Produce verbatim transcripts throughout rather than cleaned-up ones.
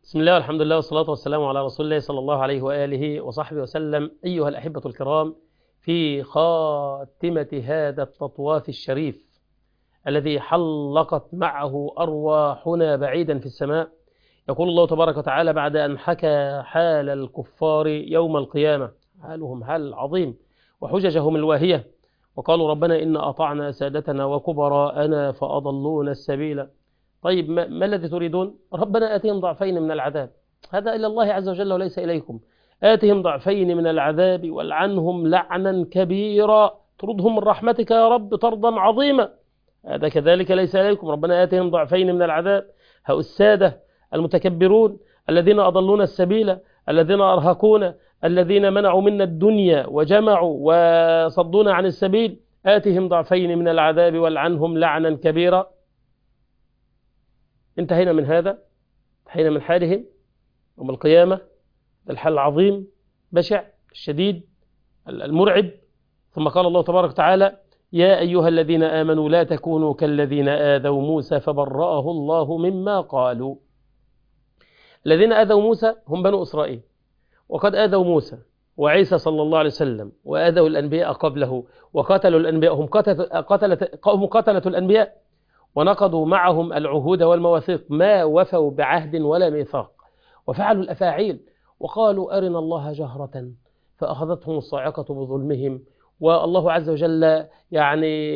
بسم الله والحمد لله والصلاة والسلام على رسول الله صلى الله عليه وآله وصحبه وسلم. أيها الأحبة الكرام، في خاتمة هذا التطواف الشريف الذي حلقت معه أرواحنا بعيدا في السماء، يقول الله تبارك وتعالى بعد أن حكى حال الكفار يوم القيامة، حالهم حال عظيم وحججهم الواهية، وقالوا ربنا إن أطعنا سادتنا وكبراءنا فأضلونا السبيل. طيب ما, ما الذي تريدون؟ ربنا آتهم ضعفين من العذاب. هذا إلى الله عز وجل وليس إليكم. آتهم ضعفين من العذاب والعنهم لعنا كبيرا، تردهم من رحمتك يا رب طردا عظيما. هذا كذلك ليس إليكم. ربنا آتهم ضعفين من العذاب. هؤلاء السادة المتكبرون الذين أضلون السبيل، الذين أرهقون، الذين منعوا منا الدنيا وجمعوا وصدونا عن السبيل، آتهم ضعفين من العذاب والعنهم لعنا كبيرا. انتهينا من هذا، انتهينا من حالهم يوم القيامة، الحال العظيم بشع الشديد المرعب. ثم قال الله تبارك وتعالى: يا أيها الذين آمنوا لا تكونوا كالذين آذوا موسى فبرأه الله مما قالوا. الذين آذوا موسى هم بنو إسرائيل، وقد آذوا موسى وعيسى صلى الله عليه وسلم، وآذوا الأنبياء قبله، وقتلوا الأنبياء، هم قتلة الأنبياء، ونقضوا معهم العهود والمواثيق، ما وفوا بعهد ولا ميثاق، وفعلوا الأفاعيل، وقالوا أرنا الله جهرة فأخذتهم الصاعقة بظلمهم، والله عز وجل يعني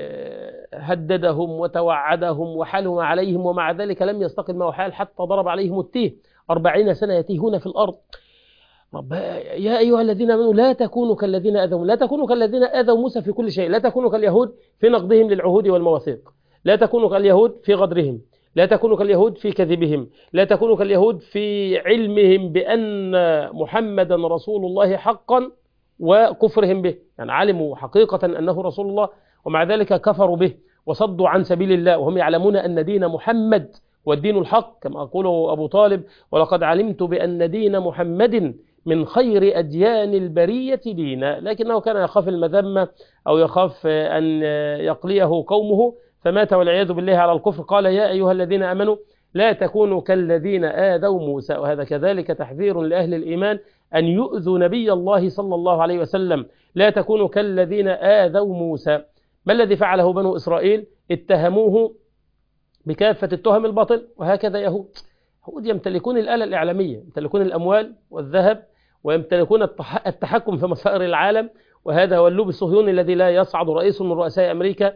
هددهم وتوعدهم وحالهم عليهم، ومع ذلك لم يستقل ما حال حتى ضرب عليهم التيه أربعين سنة يتيهون في الأرض. رب يا أيها الذين آمنوا لا تكونوا كالذين آذوا لا تكونوا كالذين آذوا موسى في كل شيء، لا تكونوا كاليهود في نقضهم للعهود والمواثيق، لا تكونوا كاليهود في غدرهم، لا تكونوا كاليهود في كذبهم، لا تكونوا كاليهود في علمهم بأن محمدا رسول الله حقا وكفرهم به، يعني علموا حقيقة أنه رسول الله ومع ذلك كفروا به وصدوا عن سبيل الله، وهم يعلمون أن دين محمد والدين الحق، كما أقوله أبو طالب: ولقد علمت بأن دين محمد من خير أديان البرية دينا، لكنه كان يخاف المذمة أو يخاف أن يقليه قومه فمات والعياذ بالله على الكفر. قال: يا أيها الذين آمنوا لا تكونوا كالذين آذوا موسى. وهذا كذلك تحذير لأهل الإيمان أن يؤذوا نبي الله صلى الله عليه وسلم. لا تكونوا كالذين آذوا موسى. ما الذي فعله بنو إسرائيل؟ اتهموه بكافة التهم الباطل، وهكذا يهود. يهود يمتلكون الآلة الإعلامية، يمتلكون الأموال والذهب، ويمتلكون التحكم في مصائر العالم، وهذا هو اللوب الصهيوني الذي لا يصعد رئيس من رؤساء أمريكا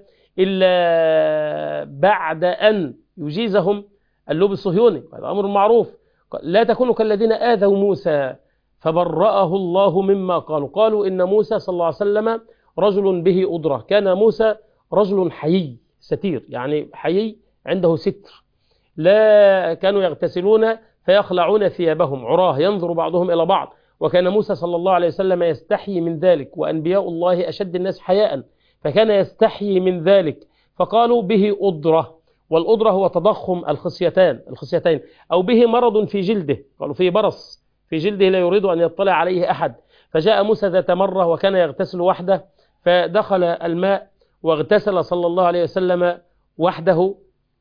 إلا بعد أن يجيزهم اللوب الصهيوني، هذا أمر معروف. لا تكونوا كالذين آذوا موسى فبرأه الله مما قالوا. قالوا إن موسى صلى الله عليه وسلم رجل به أضرة، كان موسى رجل حيي ستير، يعني حيي عنده ستر، لا كانوا يغتسلون فيخلعون ثيابهم عراه ينظر بعضهم إلى بعض، وكان موسى صلى الله عليه وسلم يستحيي من ذلك، وأنبياء الله أشد الناس حياء، فكان يستحيي من ذلك، فقالوا به أضرة، والأضرة هو تضخم الخصيتان الخصيتين أو به مرض في جلده، قالوا فيه برص في جلده لا يريد أن يطلع عليه أحد. فجاء موسى ذات مرة وكان يغتسل وحده، فدخل الماء واغتسل صلى الله عليه وسلم وحده،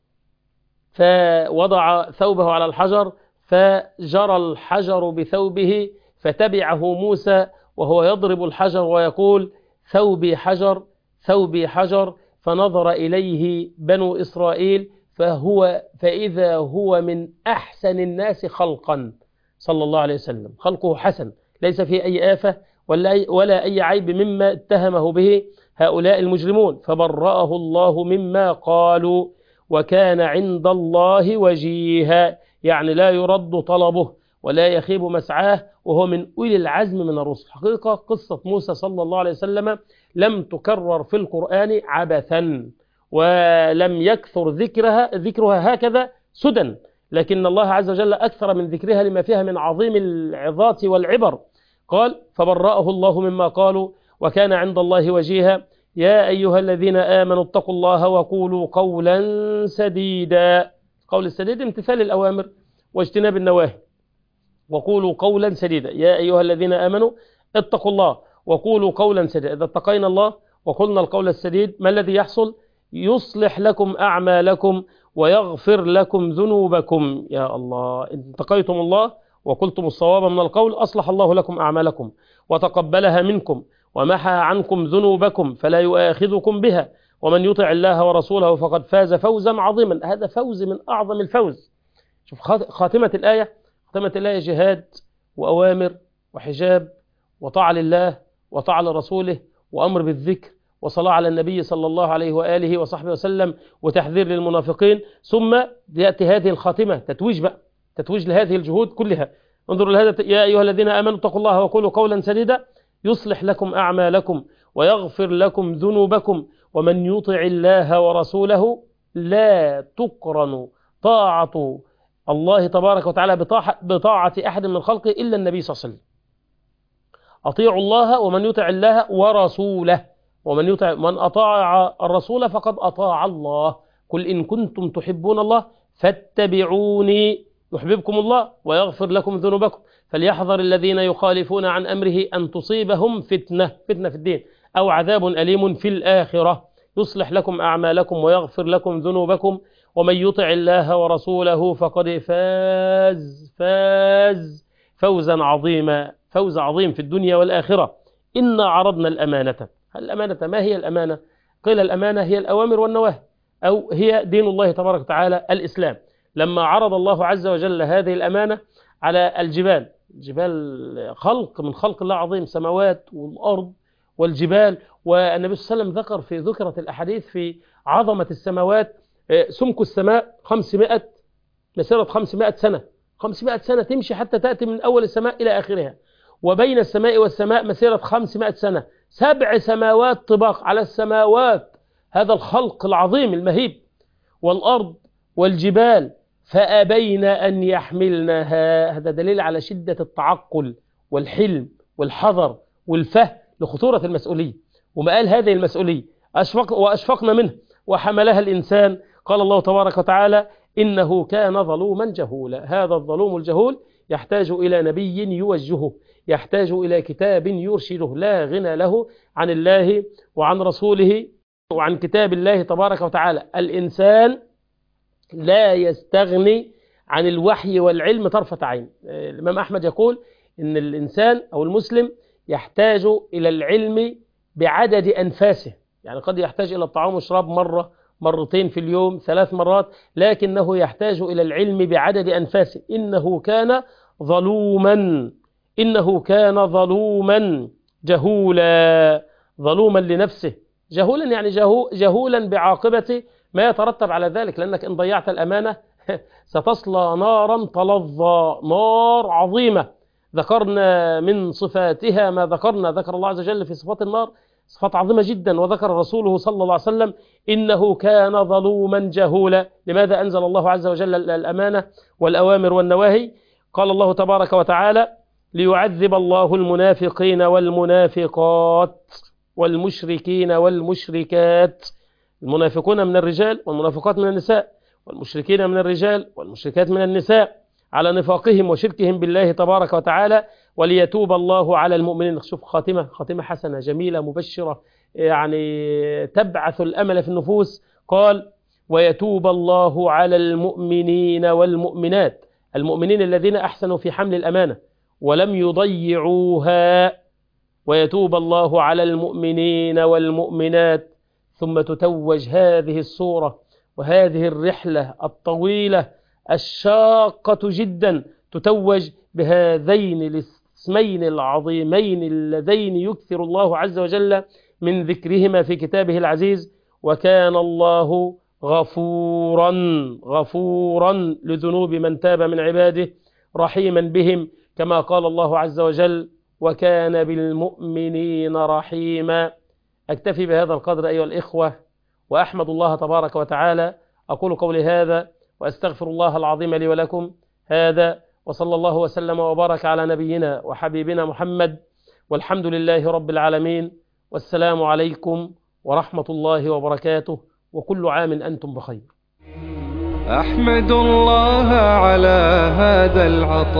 فوضع ثوبه على الحجر فجرى الحجر بثوبه، فتبعه موسى وهو يضرب الحجر ويقول: ثوبي حجر ثوبي حجر. فنظر إليه بنو إسرائيل فهو فإذا هو من أحسن الناس خلقا صلى الله عليه وسلم، خلقه حسن ليس فيه أي آفة ولا أي, ولا أي عيب مما اتهمه به هؤلاء المجرمون. فبرأه الله مما قالوا وكان عند الله وجيها، يعني لا يرد طلبه ولا يخيب مسعاه، وهو من أولي العزم من الرسل. حقيقة قصة موسى صلى الله عليه وسلم لم تكرر في القرآن عبثا، ولم يكثر ذكرها ذكرها هكذا سدى، لكن الله عز وجل أكثر من ذكرها لما فيها من عظيم العظات والعبر. قال: فبرأه الله مما قالوا وكان عند الله وجيها. يا أيها الذين آمنوا اتقوا الله وقولوا قولا سديدا. قول السديد امتثال الأوامر واجتناب النواهي. وقولوا قولا سديدا. يا أيها الذين آمنوا اتقوا الله وقولوا قولا سديدا. إذا اتقينا الله وقلنا القول السديد ما الذي يحصل؟ يصلح لكم أعمالكم ويغفر لكم ذنوبكم. يا الله، إن اتقيتم الله وقلتم الصواب من القول أصلح الله لكم أعمالكم وتقبلها منكم ومحى عنكم ذنوبكم فلا يؤاخذكم بها ومن يطع الله ورسوله فقد فاز فوزا عظيما. هذا فوز من أعظم الفوز. شوف خاتمة الآية، خاتمة الآية جهاد وأوامر وحجاب وطاعة لله وطاعة لرسوله وأمر بالذكر وصلاة على النبي صلى الله عليه وآله وصحبه وسلم وتحذير للمنافقين. ثم يأتي هذه الخاتمة تتويج بقى، تتويج لهذه الجهود كلها. انظروا لهذا: يا أيها الذين آمنوا اتقوا الله وقولوا قولا سديدا يصلح لكم أعمالكم ويغفر لكم ذنوبكم ومن يطع الله ورسوله لا تقرن طاعة الله تبارك وتعالى بطاعة أحد من خلقه إلا النبي صلى الله عليه وسلم. أطيعوا الله ومن يطع الله ورسوله، ومن يطع من أطاع الرسول فقد أطاع الله. قل إن كنتم تحبون الله فاتبعوني يحببكم الله ويغفر لكم ذنوبكم. فليحذر الذين يخالفون عن أمره أن تصيبهم فتنة، فتنة في الدين أو عذاب أليم في الآخرة. يصلح لكم أعمالكم ويغفر لكم ذنوبكم ومن يطع الله ورسوله فقد فاز فاز فوزا عظيما، فوز عظيم في الدنيا والآخرة. إنا عرضنا الأمانة. الأمانة، ما هي الأمانة؟ قيل الأمانة هي الأوامر والنواهي، أو هي دين الله تبارك وتعالى الإسلام. لما عرض الله عز وجل هذه الأمانة على الجبال، الجبال خلق من خلق الله عظيم، سماوات والأرض والجبال. والنبي صلى الله عليه وسلم ذكر في ذكرة الأحاديث في عظمة السماوات: سمك السماء خمسمائة مسيرة خمسمائة سنة، خمسمائة سنة تمشي حتى تأتي من أول السماء إلى آخرها. وبين السماء والسماء مسيرة خمسمائة سنة، سبع سماوات طباق على السماوات، هذا الخلق العظيم المهيب، والأرض والجبال فأبين أن يحملنها. هذا دليل على شدة التعقل والحلم والحذر والفهم لخطورة المسؤولية. وما قال هذه المسؤولية أشفق وأشفقنا منه وحملها الإنسان. قال الله تبارك وتعالى: إنه كان ظلوما جهولا. هذا الظلوم الجهول يحتاج إلى نبي يوجهه، يحتاج إلى كتاب يرشده. لا غنى له عن الله وعن رسوله وعن كتاب الله تبارك وتعالى. الإنسان لا يستغني عن الوحي والعلم طرفة عين. الإمام أحمد يقول إن الإنسان أو المسلم يحتاج إلى العلم بعدد أنفاسه، يعني قد يحتاج إلى الطعام والشراب مرة مرتين في اليوم، ثلاث مرات، لكنه يحتاج إلى العلم بعدد أنفاسه. إنه كان ظلوما إنه كان ظلوما جهولا، ظلوما لنفسه، جهولا يعني جهو جهولا بعاقبة ما يترتب على ذلك، لأنك إن ضيعت الأمانة ستصلى نارا تلظى، نار عظيمة. ذكرنا من صفاتها ما ذكرنا، ذكر الله عز وجل في صفات النار صفات عظيمة جدا، وذكر رسوله صلى الله عليه وسلم إنه كان ظلوما جهولا. لماذا أنزل الله عز وجل الأمانة والأوامر والنواهي؟ قال الله تبارك وتعالى: ليعذب الله المنافقين والمنافقات والمشركين والمشركات. المنافقون من الرجال والمنافقات من النساء، والمشركين من الرجال والمشركات من النساء، على نفاقهم وشركهم بالله تبارك وتعالى، وليتوب الله على المؤمنين. شوف خاتمة، خاتمة حسنة جميلة مبشرة، يعني تبعث الأمل في النفوس. قال: ويتوب الله على المؤمنين والمؤمنات، المؤمنين الذين أحسنوا في حمل الأمانة ولم يضيعوها. ويتوب الله على المؤمنين والمؤمنات. ثم تتوج هذه الصورة وهذه الرحلة الطويلة الشاقة جدا، تتوج بهذين الاسمين العظيمين اللذين يكثر الله عز وجل من ذكرهما في كتابه العزيز: وكان الله غفورا غفورا لذنوب من تاب من عباده رحيما بهم، كما قال الله عز وجل: وكان بالمؤمنين رحيما. أكتفي بهذا القدر أيها الإخوة، وأحمد الله تبارك وتعالى. أقول قولي هذا وأستغفر الله العظيم لي ولكم هذا، وصلى الله وسلم وبارك على نبينا وحبيبنا محمد، والحمد لله رب العالمين، والسلام عليكم ورحمة الله وبركاته، وكل عام أنتم بخير. أحمد الله على هذا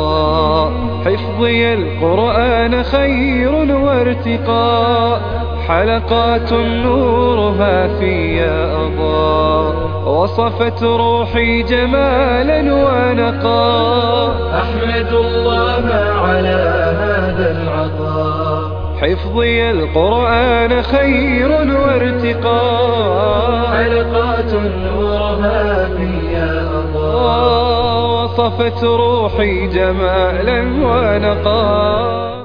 العطاء، حفظي القرآن خير وارتقاء. حلقات نورها في أضاء، وصفت روحي جمالا ونقاء. أحمد الله على هذا العطاء، حفظي القرآن خير وارتقاء، حلقات نورها في أضاء، وصفت روحي جمالا ونقاء.